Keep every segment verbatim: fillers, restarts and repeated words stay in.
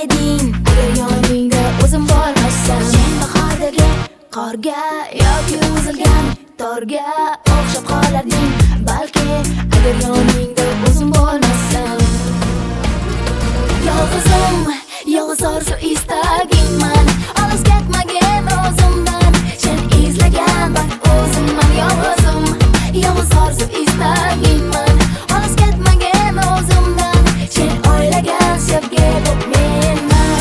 eding. Agar yoningda o'zim bo'lmasam, sen bahordagi qorga yoki uzilgan torga o'xshab qolarding. Balki agar yoningda o'zim bo'lmasam, yolg'izim, yolg'iz orzu istagingman. Olis ketmagin o'zimdan, sen izlagan baxt o'zimman. Yolg'izim, yolg'iz orzu istagingman. Olis ketmagin o'zimdan, sen o'ylagan sevgi bu menman.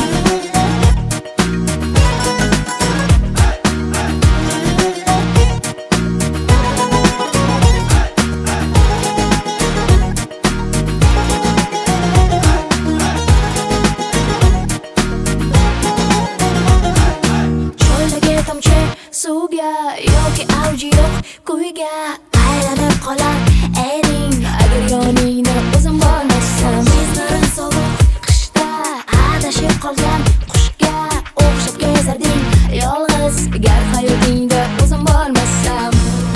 Suvga yoki avji yo'q kuyga aylanib qolar eding. Agar yoningda o'zim bo'lmasam, bizlarim sovuq qishda adashib qolgan qushga o'xshab kezarding. Yolg'iz gar hayotingda o'zim bo'lmasam,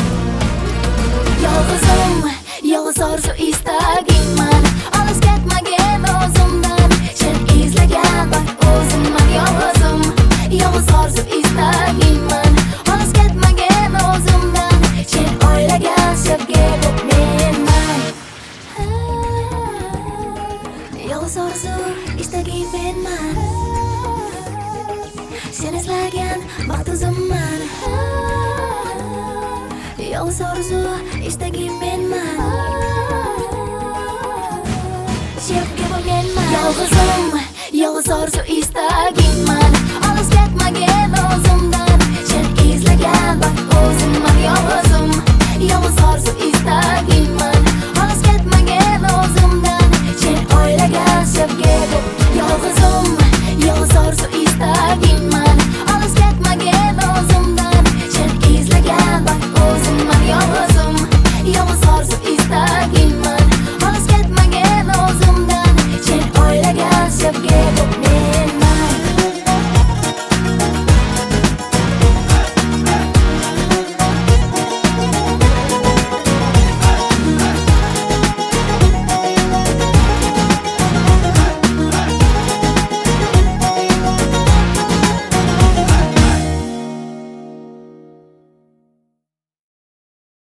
yolg'izim, yolg'iz orzu istagingman. Olis ketmagin o'zimdan, sen izlagan baxt o'zimman. Yolg'izim, yolg'iz orzu istagingman. Olis ketmagin o'zimdan, sen o'ylagan sevgi bu menman. Yolg'iz orzu istaging menman. Sen izlagan baxt o'zimman. Yolg'iz orzu istaging menman. Sevgi bu menman. Yolg'izim, yolg'iz orzu istaging